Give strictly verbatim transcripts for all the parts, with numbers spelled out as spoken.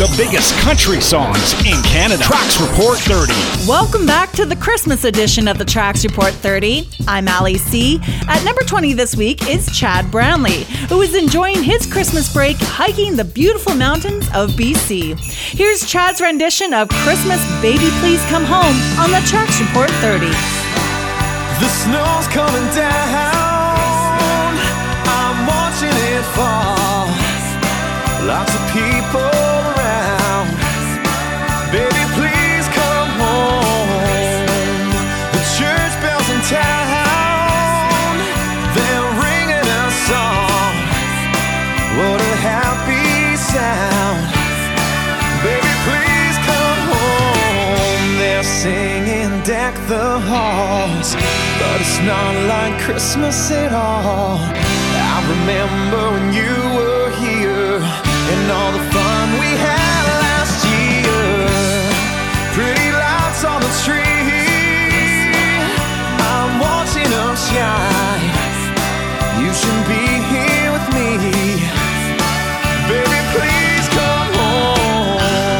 the biggest country songs in Canada. Tracks Report thirty. Welcome back to the Christmas edition of the Tracks Report thirty. I'm Allie C. At number twenty this week is Chad Brownlee, who is enjoying his Christmas break hiking the beautiful mountains of B C. Here's Chad's rendition of Christmas Baby Please Come Home on the Tracks Report thirty. The snow's coming down, I'm watching it fall. Lots of people around, baby please come home. The church bells in town, they're ringing a song. What a happy sound, baby please come home. They're singing Deck the Halls, but it's not like Christmas at all. I remember when you were here and all the fun we had last year. Pretty lights on the tree, I'm watching them shine. You should be here with me, baby please come home.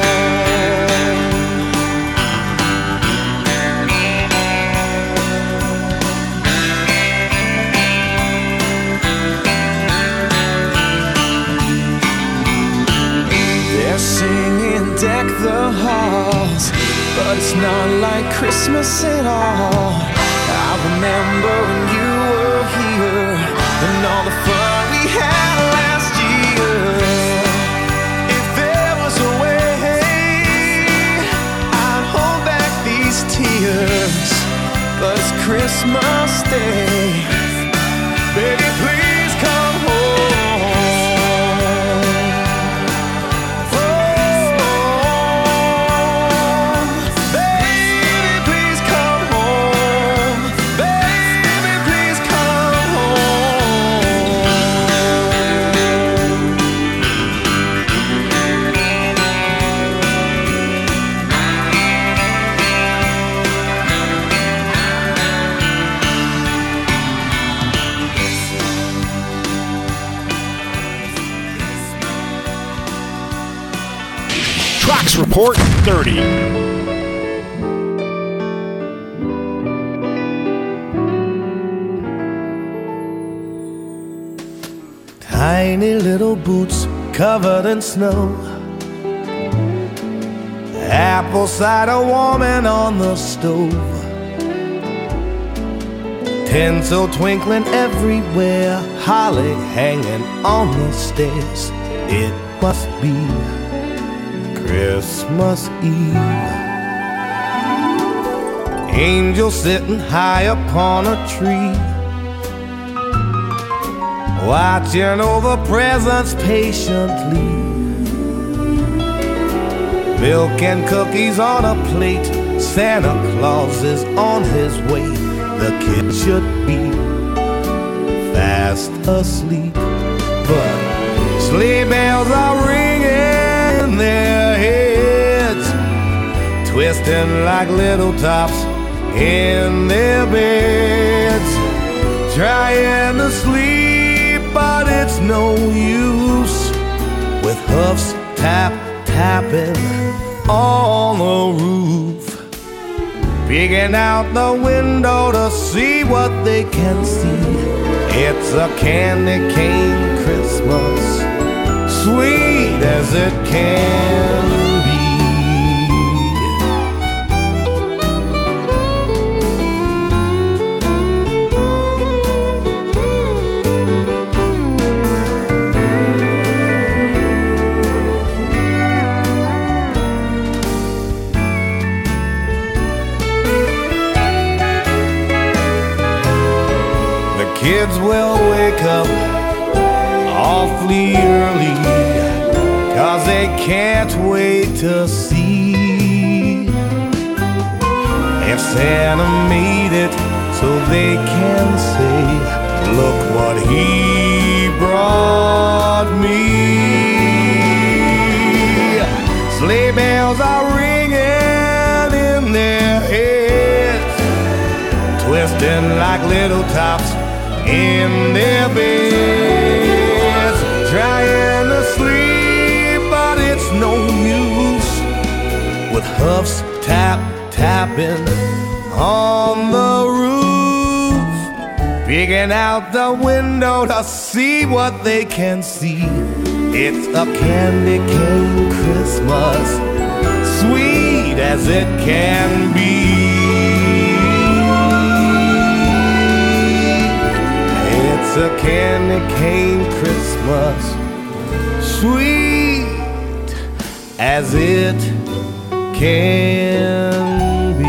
They're singing Deck the Halls, but it's not like Christmas at all. I remember when you were here and all the fun we had last year. If there was a way, I'd hold back these tears, but it's Christmas Day, baby please come home. Tracks Report thirty. Tiny little boots covered in snow, apple cider warming on the stove, tinsel twinkling everywhere, holly hanging on the stairs. It must be Christmas Eve. Angel sitting high upon a tree, watching over presents patiently. Milk and cookies on a plate, Santa Claus is on his way. The kids should be fast asleep, but sleigh bells are ringing in their heads, twisting like little tops in their beds, trying to sleep, but it's no use, with hoofs tap tapping on the roof, peeking out the window to see what they can see. It's a candy cane Christmas, sweet as it can be. Kids will wake up awfully early, 'cause they can't wait to see if Santa made it, so they can say, look what he brought me. Sleigh bells are ringing in their heads, twisting like little tops in their beds, trying to sleep, but it's no use, hoofs tap, tapping on the roof, peeking out the window to see what they can see. It's a candy cane Christmas, sweet as it can be. It's a candy cane Christmas, sweet as it can be.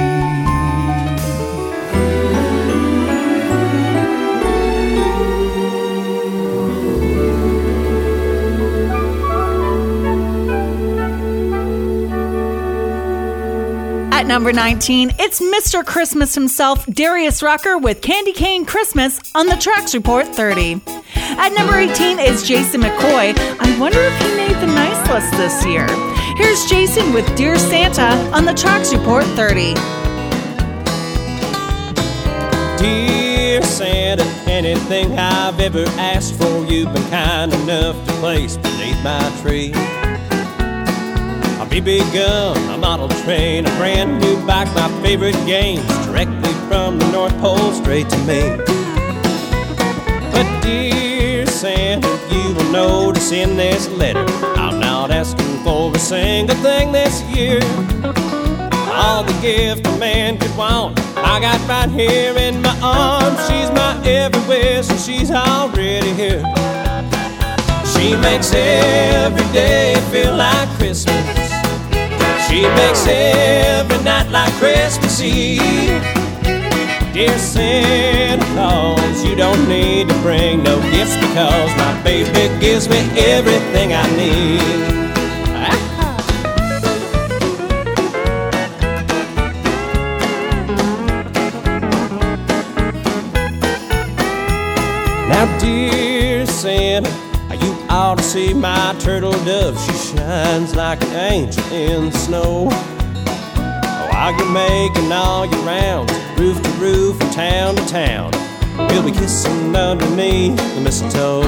At number nineteen, it's Mister Christmas himself, Darius Rucker, with Candy Cane Christmas on the Tracks Report thirty. At number eighteen is Jason McCoy. I wonder if he made the nice list this year. Here's Jason with Dear Santa on the Tracks Report thirty. Dear Santa, anything I've ever asked for, you've been kind enough to place beneath my tree. A B B gun, a model train, a brand new bike, my favorite games, directly from the North Pole straight to me. But dear Santa, you will notice in this letter, I'm not asking for a single thing this year. All the gift a man could want, I got right here in my arms. She's my every wish and she's already here. She makes every day feel like Christmas. She makes every night like Christmas Eve. Dear Santa Claus, you don't need to bring no gifts, because my baby gives me everything I need. Now, dear Santa, you ought to see my turtle dove. She shines like an angel in the snow. While you're making all your rounds, roof to roof and town to town, we'll be kissing underneath the mistletoe.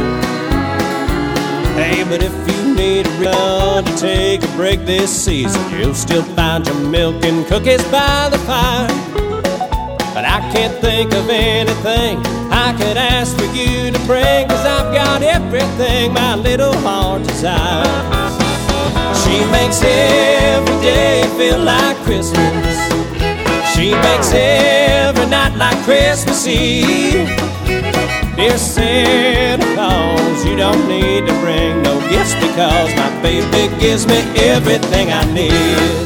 Hey, but if you need a run to take a break this season, you'll still find your milk and cookies by the fire. But I can't think of anything I could ask for you to bring, 'cause I've got everything my little heart desires. She makes every day feel like Christmas. She makes every night like Christmas Eve. Dear Santa Claus, you don't need to bring no gifts, because my baby gives me everything I need.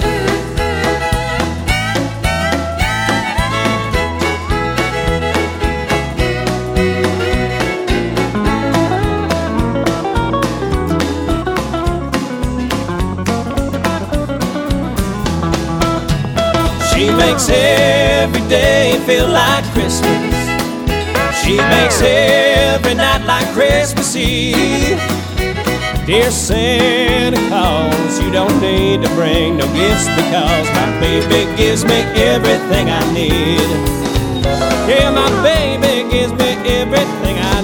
She makes every day feel like Christmas. She makes every night like Christmas Eve. Dear Santa Claus, you don't need to bring no gifts, because my baby gives me everything I need. Yeah, my baby gives me everything I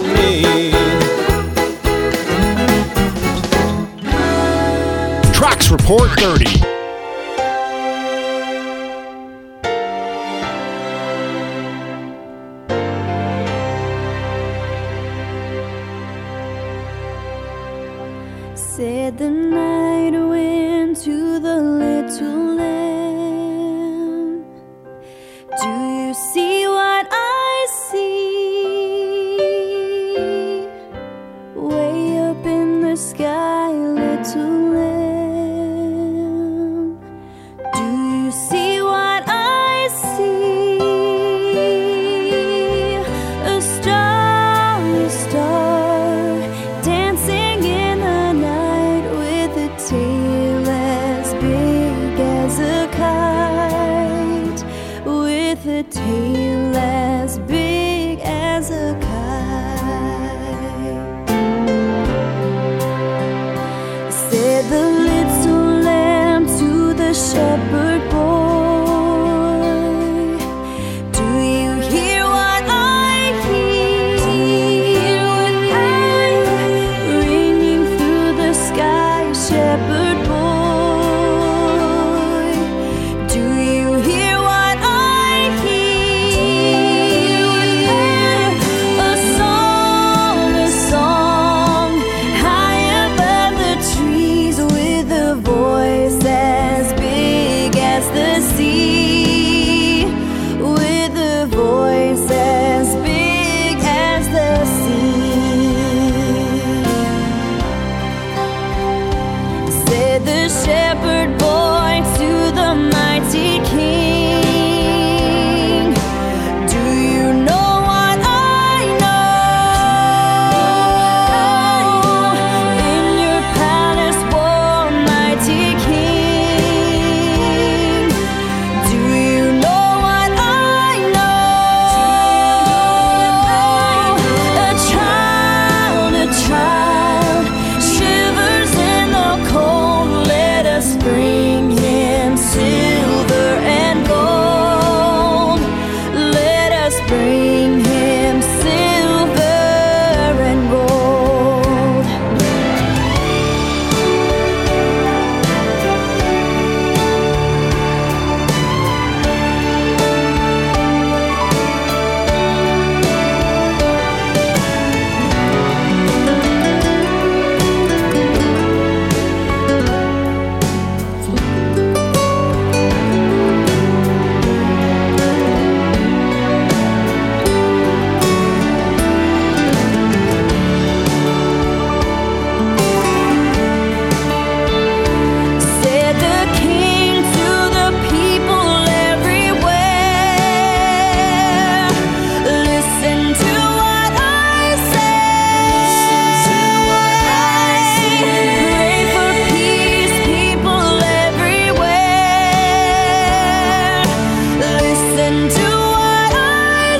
need. Tracks Report thirty. Said the night wind to the little lamb, do you see what I see? Way up in the sky, little lamb, do you see what I see? A starry star dancing in the night, with a tail as big as a kite, with a tail as big as a kite. Said the little lamb to the shepherd boy, do you hear what I hear? What I'm ringing through the sky, shepherd boy. the shepherd boy to the mighty king. Do you know what I know? In your palace, war, mighty king. Do you know what I know? A child, a child shivers in the cold. Let us bring him silver and gold. Let us bring him silver and gold. Said the king to the people everywhere. Listen to what I say. Pray for peace, people everywhere. Listen to what I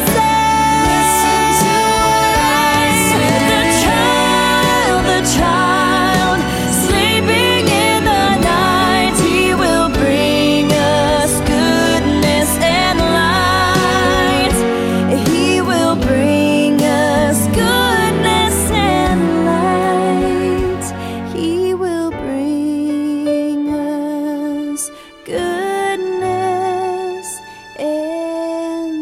say. The child, the child, sleeping in the night, he will bring us goodness and light. He will bring us goodness and light. He will bring us goodness and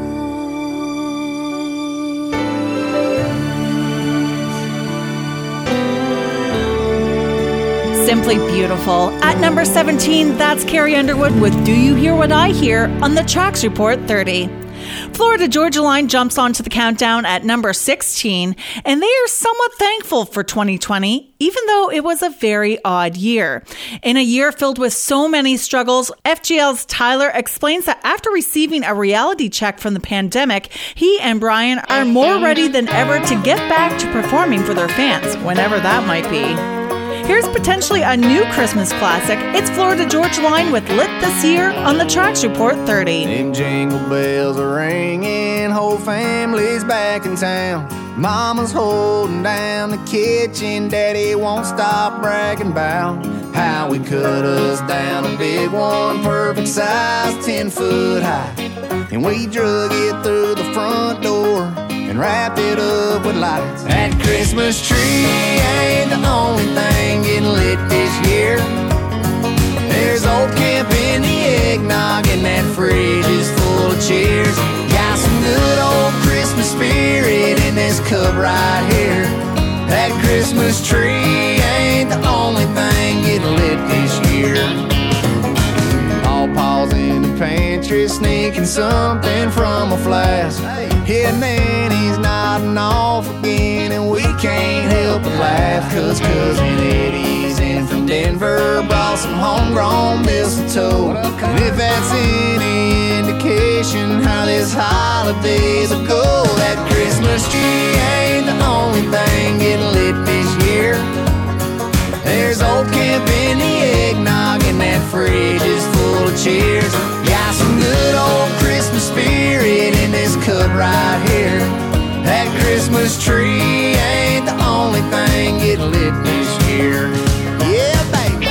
light. Simply beautiful. At number seventeen, that's Carrie Underwood with Do You Hear What I Hear on the Tracks Report thirty. Florida Georgia Line jumps onto the countdown at number sixteen, and they are somewhat thankful for twenty twenty, even though it was a very odd year. In a year filled with so many struggles, F G L's Tyler explains that after receiving a reality check from the pandemic, he and Brian are more ready than ever to get back to performing for their fans, whenever that might be. Here's potentially a new Christmas classic. It's Florida Georgia Line with Lit This Year on the Tracks Report thirty. Them jingle bells are ringing, whole family's back in town. Mama's holding down the kitchen, Daddy won't stop bragging about how we cut us down a big one, perfect size, ten foot high. And we drug it through the front door and wrapped it up with lights. That Christmas tree ain't the only thing getting lit this year. There's old camp in the eggnog and that fridge is full of cheers. Got some good old Christmas spirit in this cup right here. That Christmas tree ain't the only thing getting lit this year. All Paul's in the pantry sneaking something from a flask. Yeah, and then he's nodding off again, and we can't help but laugh, cause Cousin Eddie's in from Denver, brought some homegrown mistletoe. And if that's any indication how this holidays will go, that Christmas tree ain't the only thing getting lit this year. There's old camp in the eggnog and that fridge is full of cheers. Got some good old Christmas spirit in this cup right here. That Christmas tree ain't the only thing getting lit this year. Yeah, baby.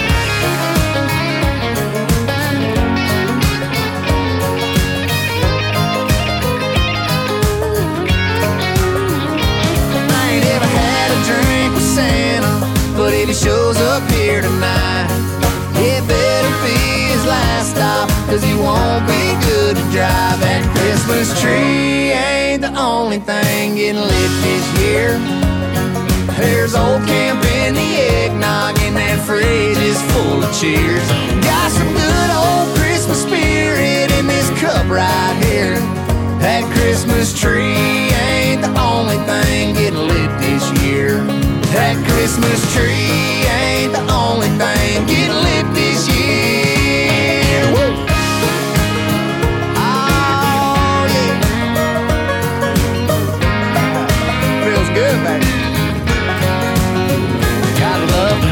I ain't ever had a drink with Santa, but if he shows up here tonight, it better be his last stop, cause he won't be good to drive. That Christmas tree ain't the only thing getting lit this year. There's old camp in the eggnog and that fridge is full of cheers. Got some good old Christmas spirit in this cup right here. That Christmas tree ain't the only thing getting lit this year. That Christmas tree ain't the only thing getting lit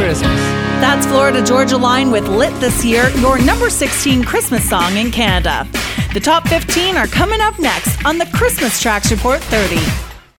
Christmas. That's Florida Georgia Line with Lit This Year, your number sixteen Christmas song in Canada. The top fifteen are coming up next on the Christmas Tracks Report thirty.